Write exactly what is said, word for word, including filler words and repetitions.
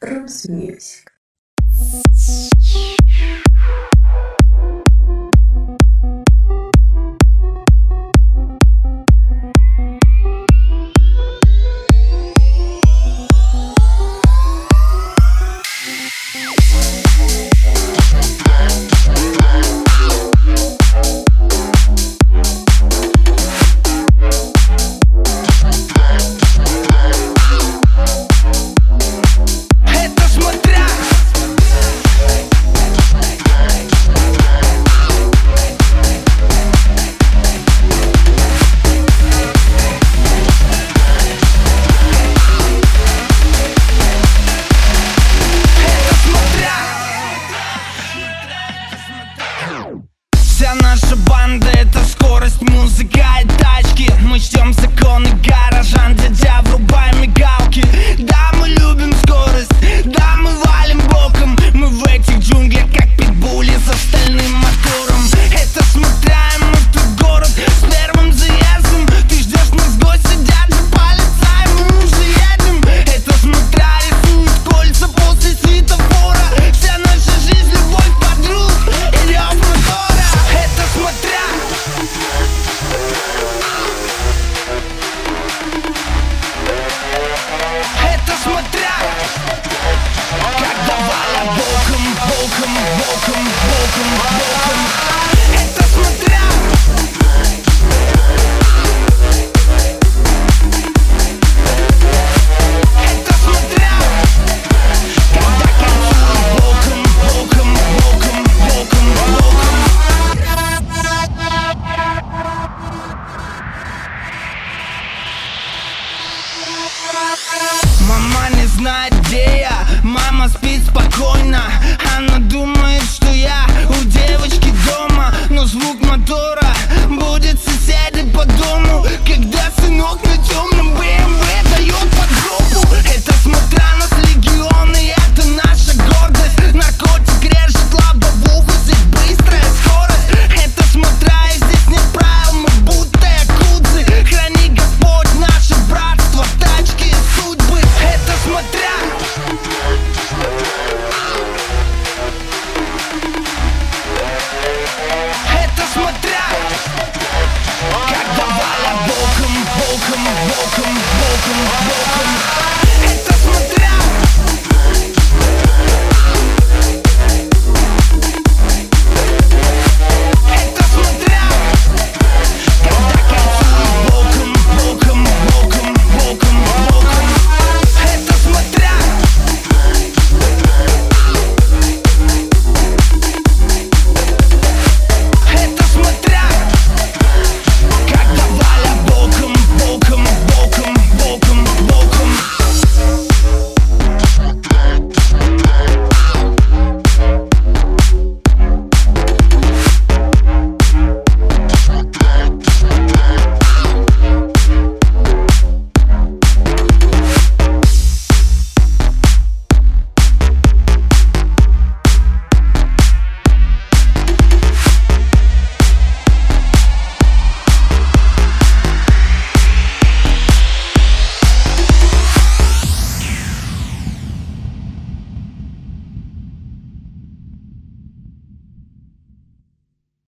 Roots Music. Вся наша банда — это скорость, музыка и тачки. Мы чтем законы горожан, дядя, врубай мигалки. Да, мы любим скорость, да, мы валим боком. Мы в этих джунглях, как питбули с остальным мотором. Это смотря, мы в тот город с первым заездом. Ты ждешь нас, гости, дядя, полицай, мы уже едем. Это смотря, рисуют кольца после светофора. Вся наша жизнь, любовь, подруг и рев мотора. Это смотря. Это смотря. Когда валят боком, боком, боком, боком, боком. Это смотря. Это смотря. Когда кайфуют боком, боком, боком, боком, боком. Мама не знает, где я, мама спит спокойно. Она думает, что я у девочки дома. Но звук мотора будет соседи по дому, когда сынок на темном